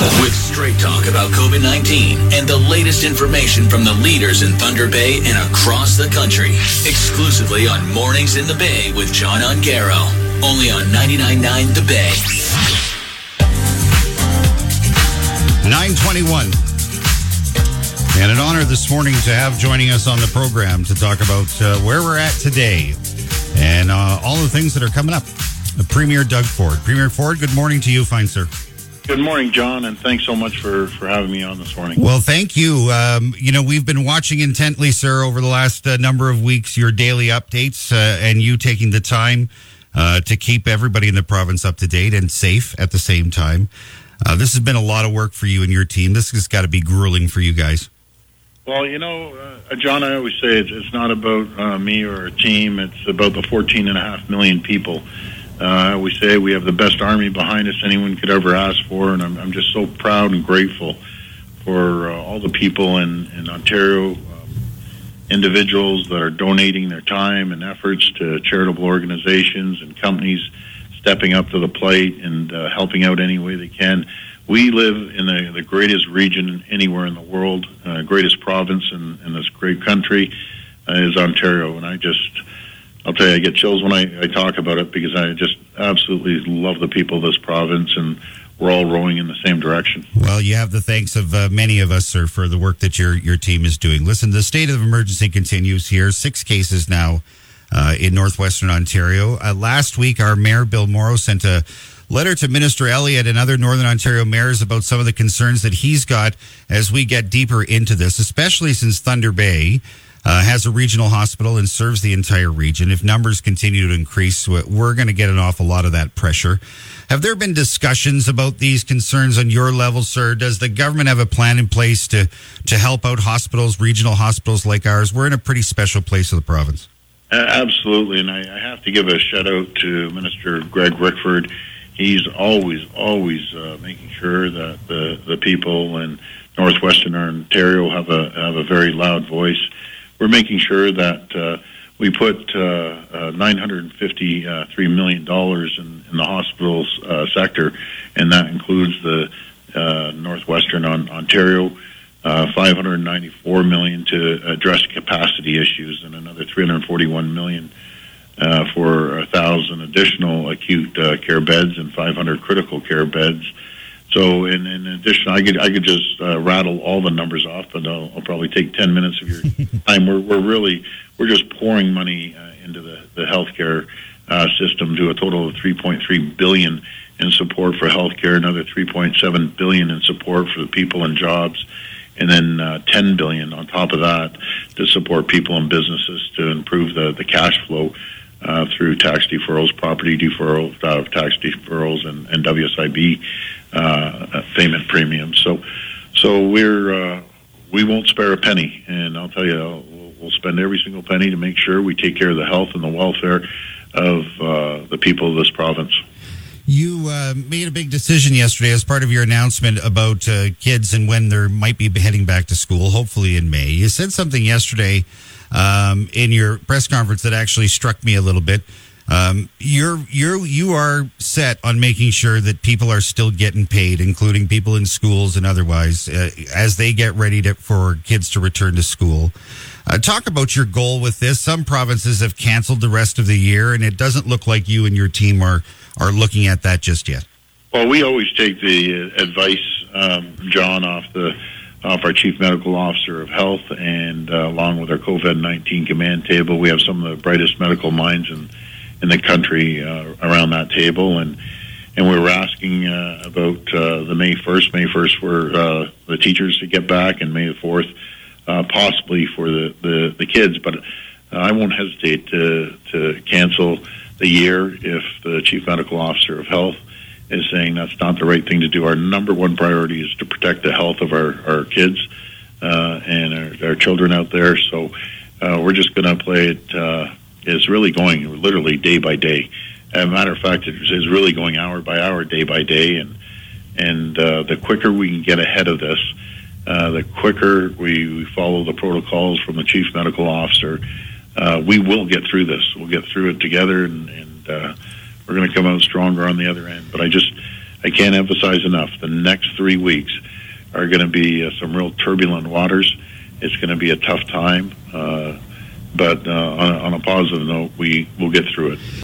With straight talk about COVID-19 and the latest information from the leaders in Thunder Bay and across the country. Exclusively on Mornings in the Bay with John Ongaro. Only on 99.9 The Bay. 9:21. And an honor this morning to have joining us on the program to talk about where we're at today and all the things that are coming up. The Premier Doug Ford. Premier Ford, good morning to you, fine sir. Good morning, John, and thanks so much for having me on this morning. Well, thank you. We've been watching intently, sir, over the last number of weeks, your daily updates and you taking the time to keep everybody in the province up to date and safe at the same time. This has been a lot of work for you and your team. This has got to be grueling for you guys. Well, John, I always say it's not about me or a team. It's about the 14.5 million people. We say we have the best army behind us anyone could ever ask for, and I'm just so proud and grateful for all the people in Ontario, individuals that are donating their time and efforts to charitable organizations and companies stepping up to the plate and helping out any way they can. We live in the greatest region anywhere in the world, greatest province in this great country is Ontario, and I'll tell you, I get chills when I talk about it because I just absolutely love the people of this province, and we're all rowing in the same direction. Well, you have the thanks of many of us, sir, for the work that your team is doing. Listen, the state of emergency continues here. 6 cases now in northwestern Ontario. Last week, our Mayor, Bill Morrow, sent a letter to Minister Elliott and other Northern Ontario mayors about some of the concerns that he's got as we get deeper into this, especially since Thunder Bay has a regional hospital and serves the entire region. If numbers continue to increase, we're going to get an awful lot of that pressure. Have there been discussions about these concerns on your level, sir? Does the government have a plan in place to help out hospitals, regional hospitals like ours? We're in a pretty special place of the province. Absolutely, and I have to give a shout out to Minister Greg Rickford. He's always making sure that the people in northwestern Ontario have a very loud voice. We're making sure that we put $953 million in the hospitals sector, and that includes the northwestern Ontario, $594 million to address capacity issues, and another $341 million for 1,000 additional acute care beds and 500 critical care beds. So, in addition, I could just rattle all the numbers off, but I'll probably take 10 minutes of your time. We're just pouring money into the healthcare system to a total of $3.3 billion in support for healthcare, another $3.7 billion in support for the people and jobs, and then $10 billion on top of that to support people and businesses to improve the cash flow through tax deferrals, property deferrals, tax deferrals, and WSIB payment premiums. So we won't spare a penny, and I'll tell you, we'll spend every single penny to make sure we take care of the health and the welfare of the people of this province. You made a big decision yesterday as part of your announcement about kids and when they might be heading back to school, hopefully in May. You said something yesterday in your press conference that actually struck me a little bit. You are set on making sure that people are still getting paid, including people in schools and otherwise, as they get ready for kids to return to school. Talk about your goal with this. Some provinces have canceled the rest of the year, and it doesn't look like you and your team are looking at that just yet. Well, we always take the advice, John, off our Chief Medical Officer of Health, and along with our COVID-19 command table. We have some of the brightest medical minds in the country around that table, and we were asking about the May 1st for the teachers to get back, and May the 4th possibly for the kids. But I won't hesitate to cancel the year if the Chief Medical Officer of Health is saying that's not the right thing to do. Our number one priority is to protect the health of our kids and our children out there. So we're just going to play it. It's really going literally day by day. As a matter of fact, it's really going hour by hour, day by day. And the quicker we can get ahead of this, the quicker we follow the protocols from the Chief Medical Officer, we will get through this. We'll get through it together, and we're going to come out stronger on the other end. But I can't emphasize enough, the next 3 weeks are going to be some real turbulent waters. It's going to be a tough time, but on a positive note, we will get through it.